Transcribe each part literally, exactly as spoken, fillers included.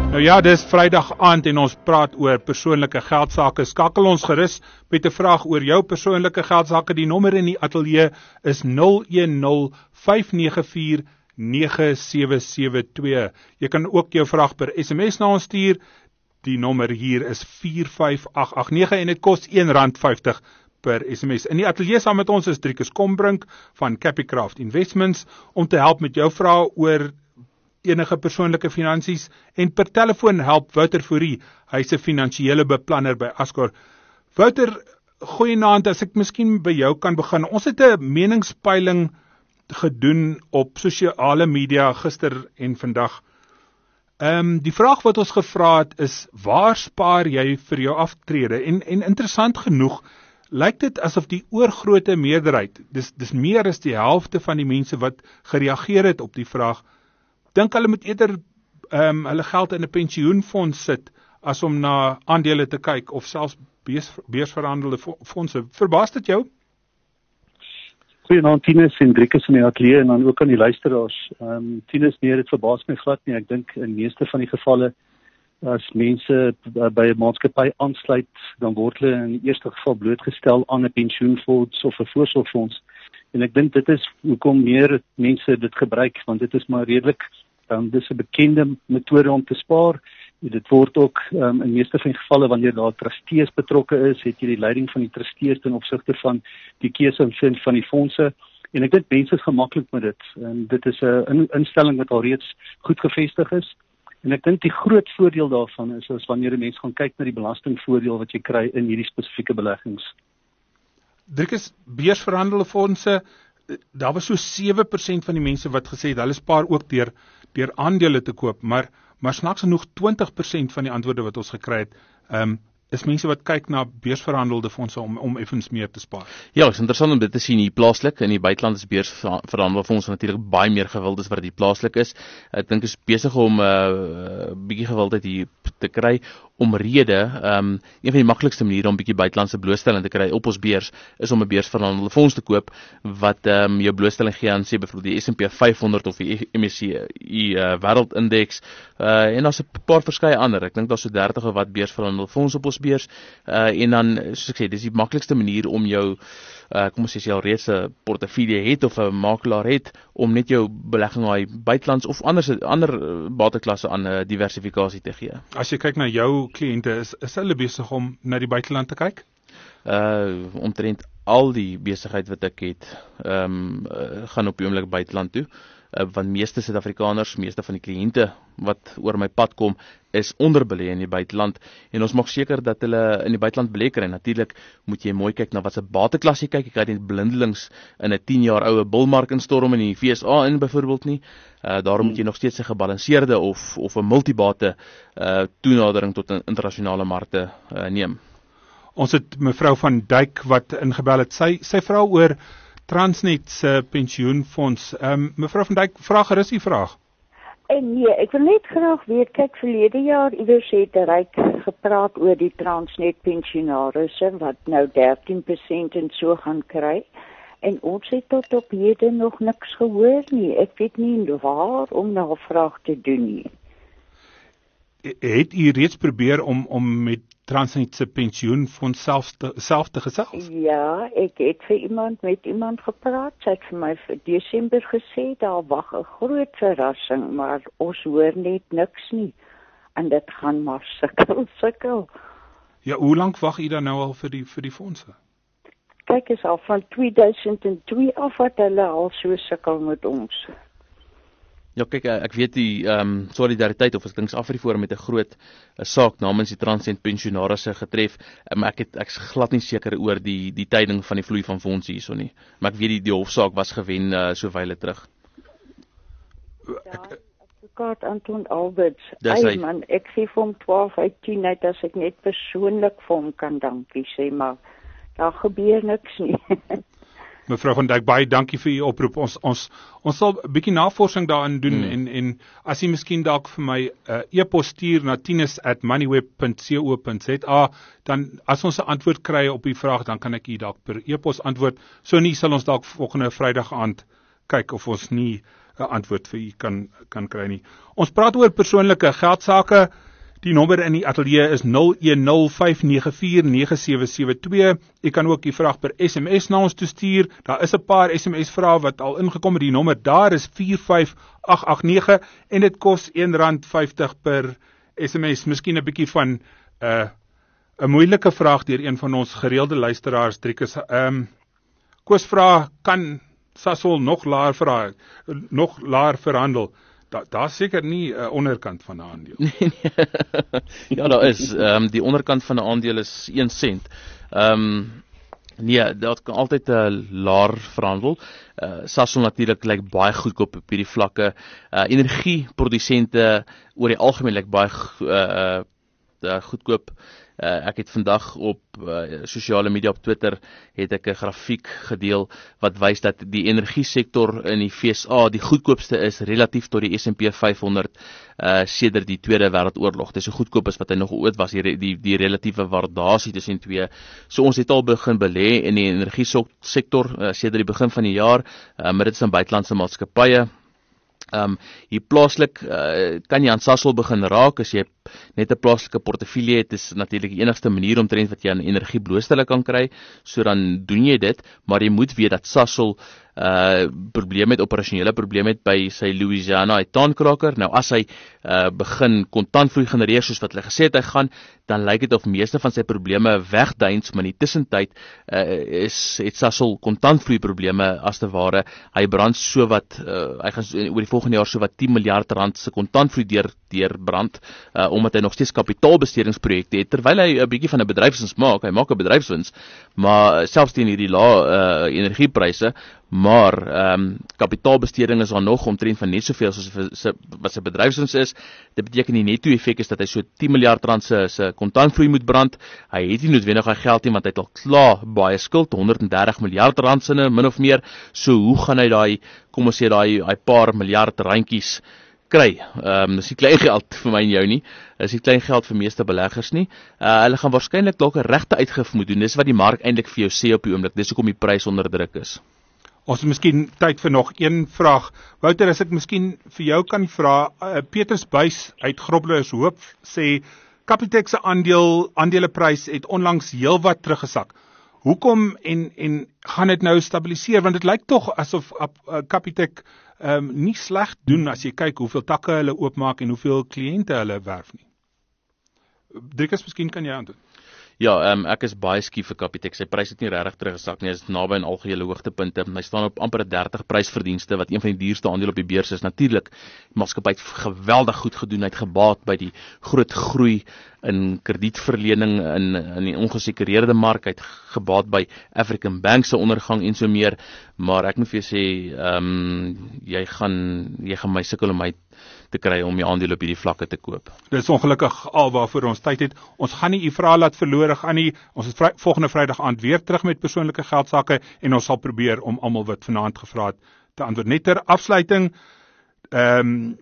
Nou ja, dis Vrydag aand en ons praat oor persoonlike geld-sake. Skakel ons gerus met 'n vraag oor jou persoonlike geld-sake. Die nommer in die ateljee is nul een nul vyf nege vier nege sewe sewe twee. Jy kan ook jou vraag per S M S na ons stuur. Die nommer hier is vier vyf agt agt nege en dit kos een rand vyftig per S M S. In die ateljee saam met ons is Driekus Kombrink van Capicraft Investments om te help met jou vrae oor enige persoonlike finansies, en per telefoon help Wouter Fourie. Hy is 'n finansiële beplanner by Ascor. Wouter, goeienaand, as ek miskien by jou kan begin. Ons het 'n meningspeiling gedoen op sosiale media gister en vandag. Ehm um, die vraag wat ons gevra het is, waar spaar jy vir jou aftrede? En en interessant genoeg, lyk dit asof die oorgrote meerderheid, dis dis meer as die helfte van die mense wat gereageer het op die vraag, dink hulle moet eerder um, hulle geld in 'n pensioenfonds sit as om na aandele te kyk of selfs beurs, beursverhandelde fondse. Verbaas dit jou? Goeienaand Tinus en Driekus in die ateljee en dan ook aan die luisteraars. Um, Tinus, nee, dit verbaas my glad nie. Ek dink in meeste van die gevalle, as mense by 'n maatskappy aansluit, dan word hulle in die eerste geval blootgestel aan 'n pensioenfonds of 'n voorsorgfonds. En ek dink dit is hoekom meer mense dit gebruik, want dit is maar redelik, um, dit is 'n bekende metode om te spaar. Dit word ook um, in meeste van die gevalle, wanneer daar trustees betrokke is, het jy die leiding van die trustees ten opsigte van die keuse van die fondse. En ek dink mense is gemaklik met dit. En dit is 'n instelling wat al reeds goed gevestig is. En ek dink die groot voordeel daarvan is, is wanneer 'n mens gaan kyk na die belastingvoordeel wat jy kry in hierdie spesifieke beleggings. Driekus, beursverhandelde fondse, daar was so sewe persent van die mense wat gesê het, hulle spaar ook deur, deur aandele te koop, maar, maar snaaks genoeg twintig persent van die antwoorde wat ons gekry het, um, is mense wat kyk na beursverhandelde fondse om, om effens meer te spaar. Ja, het is interessant om dit te sien hier plaaslik. In die buiteland is beursverhandelde fondse natuurlik baie meer gewild as wat die plaaslik is. Ek dink is besig om 'n uh, bietjie gewildheid hier te kry omrede. Um, een van die maklikste maniere om bietjie buitelandse blootstelling te kry op ons beurs is om 'n beursverhandelde fonds te koop wat um, jou blootstelling gee aan sê byvoorbeeld die S and P vyfhonderd of die M S C I uh, wêreldindeks uh, en daar's 'n paar verskeie ander. Ek dink daar's so dertig of wat beursverhandelde fondse op ons beurs, uh, en dan, soos ek sê, dis die maklikste manier om jou, uh, kom ons sê, jy al reeds 'n portefeulje het of 'n makelaar het, om net jou belegging aan buitelands of ander, ander bateklasse aan uh, diversifikasie te gee. As jy kyk na jou kliënte, is, is hulle besig om na die buiteland te kyk? Uh, omtrent al die besigheid wat ek het, um, uh, gaan op die oomblik buiteland toe. Uh, want meeste Suid-Afrikaners, meeste van die kliënte wat oor my pad kom, is onderbelê in die buiteland, en ons maak seker dat hulle in die buiteland belê kry. Natuurlik moet jy mooi kyk na wat se bateklas jy kyk. Jy kan nie blindelings in 'n tien jaar oue bullmark instorm in die V S A in byvoorbeeld nie. Uh, daarom moet jy nog steeds 'n gebalanseerde of of 'n multibate uh, toenadering tot internasionale markte uh, neem. Ons het mevrou van Dijk wat ingebel het. Sy sy vra oor Transnet se pensioenfonds. Um, mevrou van Dijk, vra gerus die vraag. En nee, ek wil net graag weet, kyk, verlede jaar iewers het Ryk gepraat oor die Transnet pensionarisse wat nou dertien persent en so gaan kry. En ons het tot op hede nog niks gehoor nie. Ek weet nie waar om navraag te doen nie. Het u reeds probeer om om met Transnet se pensioenfonds self te, self te gesels? Ja, ek het vir iemand met iemand gepraat. Sy het vir my vir Desember gesê daar wag 'n groot verrassing, maar ons hoor net niks nie. En dit gaan maar sukkel, sukkel. Ja, hoe lank wag u dan nou al vir die vir die fondse? Kyk, is al van twee duisend twee af wat hulle al so sukkel met ons. Ja, kyk, ek weet die um, solidariteit of ek dink Afriforum met 'n groot uh, saak namens die Transnet pensionarisse getref, um, ek het ek's glad nie seker oor die die tyding van die vloei van fondse hierso nie, maar ek weet die, die hofsaak was gewen uh, so wyle terug. Ja, advokaat Anton Alberts, ay man, ek sê vir hom twaalf uit tien uit as ek net persoonlik vir hom kan dankie sê, maar daar gebeur niks nie. Mevrou van Dijk, baie dankie vir u oproep. Ons ons ons sal 'n bietjie navorsing daarin doen hmm. en en as u miskien dalk vir my 'n uh, e-pos stuur na tinus at moneyweb dot co dot za, dan as ons 'n antwoord kry op die vraag, dan kan ek u dalk per e-pos antwoord. So nie sal ons dalk volgende Vrydag aand kyk of ons nie 'n antwoord vir u kan kan kry nie. Ons praat oor persoonlike geldsaake. Die nommer in die ateljee is nul een nul vyf nege vier nege sewe sewe twee. U kan ook die vraag per S M S na ons toestuur. Daar is 'n paar S M S vrae wat al ingekom het. Die nommer daar is vier vyf agt agt nege en dit kos een rand vyftig per S M S. Miskien 'n bietjie van 'n uh, 'n moeilike vraag deur een van ons gereelde luisteraars, Driekus. Ehm um, Koos vra, kan Sasol nog laer vra, nog laer verhandel? Da, daar is seker nie 'n uh, onderkant van 'n aandeel. Nee, nee. Ja, daar is. Um, die onderkant van 'n aandeel is een sent. Ehm um, nee, dat kan altyd 'n uh, laer verhandel. Uh, Sasol natuurlik lyk baie goedkoop op hierdie vlakke. Uh, energieprodusente oor die algemeen lyk baie uh, uh, goedkoop. Uh, ek het vandag op uh, sosiale media op Twitter het ek 'n grafiek gedeel wat wys dat die energiesektor in die V S A die goedkoopste is relatief tot die S en P vyf honderd uh, sedert die Tweede Wêreldoorlog. Dit is so goedkoop as wat hy nog ooit was, die die, die relatiewe waardasie tussen twee. So ons het al begin belê in die energiesektor uh, sedert die begin van die jaar, uh, maar dit is in buitelandse maatskappye. Um, hier plaaslik uh, kan jy aan Sasol begin raak as jy net 'n plaaslike portefeulje het. Is natuurlik die enigste manier omtrent wat jy aan energie blootstelling kan kry, so dan doen jy dit, maar jy moet weet dat Sasol uh probleme het, operasionele probleme het by sy Louisiana etaankraker. Nou as hy uh begin kontantvloei genereer soos wat hulle gesê het hy gaan, dan lyk dit of meeste van sy probleme wegduins, maar in die tussentyd uh, is het Sasol kontantvloei probleme as te ware. Hy brand so wat uh, hy gaan oor die volgende jaar so wat tien miljard rand se kontantvloei deur deur brand, uh, omdat hy nog steeds kapitaalbestedingsprojekte het, terwyl hy 'n bietjie van 'n bedryfswins maak. Hy maak 'n bedryfswins, maar selfs teen hierdie lae uh, energiepryse, maar ehm um, kapitaalbesteding is daar nog omtrent van net soveel soos wat sy bedryfswins is. Dit beteken die netto effek is dat hy so tien miljard rand se se kontantvloei moet brand. Hy het nie noodwendig hy geld nie, want hy het al klaar baie skuld, honderd en dertig miljard rand sinne min of meer. So hoe gaan hy daai, kom ons sê daai daai paar miljard randjies kry? Ehm um, dis nie klein geld vir my en jou nie. Dis nie klein geld vir meeste beleggers nie. Uh, hulle gaan waarskynlik dalk 'n regte uitgif moet doen. Dis wat die mark eintlik vir jou sê op die oomblik. Dis hoekom die prys onder druk is. Ons het miskien tyd vir nog een vraag. Wouter, as ek miskien vir jou kan vra, uh, Petrus Buys uit Groblershoop Hoop sê Capitec se aandeel aandeleprys het onlangs heelwat teruggesak. Hoekom en en gaan dit nou stabiliseer? Want dit lyk tog asof uh, Capitec um, nie sleg doen as jy kyk hoeveel takke hulle oopmaak en hoeveel kliënte hulle werf nie. Driekus, miskien kan jy antwoord. Ja, um, ek is baie skief vir Capitec. Sy prys het nie regtig teruggesak nie. Dit is naby aan algehele hoogtepunte. Hy staan op amper dertig prysverdienste, wat een van die duurste aandele op die beurs is. Natuurlik, die maatskappy het geweldig goed gedoen, hy het gebaat by die groot groei in kredietverlening in in die ongesekereerde mark, hy het gebaat by African Bank se ondergang en so meer. Maar ek moet vir jou sê, ehm um, jy gaan jy gaan my sukkel om my te kry om die aandele op hierdie vlakke te koop. Dit is ongelukkig al waarvoor ons tyd het. Ons gaan nie u vrae laat verlore gaan nie. Ons is vry, volgende Vrydag aand weer terug met persoonlike geldsaake en ons sal probeer om almal wat vanaand gevra het te antwoord. Net ter afsluiting, ehm um,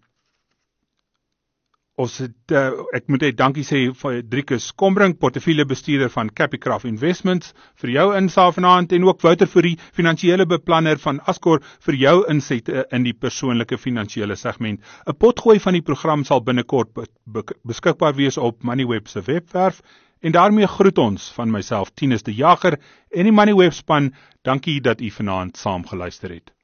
ons het, uh, ek moet net dankie sê vir Driekus Kombrink, portefeuljebestuurder van Capicraft Investments, vir jou insaag vanaand, en ook Wouter vir die finansiële beplanner van Ascor vir jou insette in die persoonlike finansiële segment. 'n Potgooi van die program sal binnekort be be beskikbaar wees op Moneyweb se webwerf, en daarmee groet ons van myself, Tinus de Jager, en die Moneyweb span. Dankie dat u vanaand saam geluister het.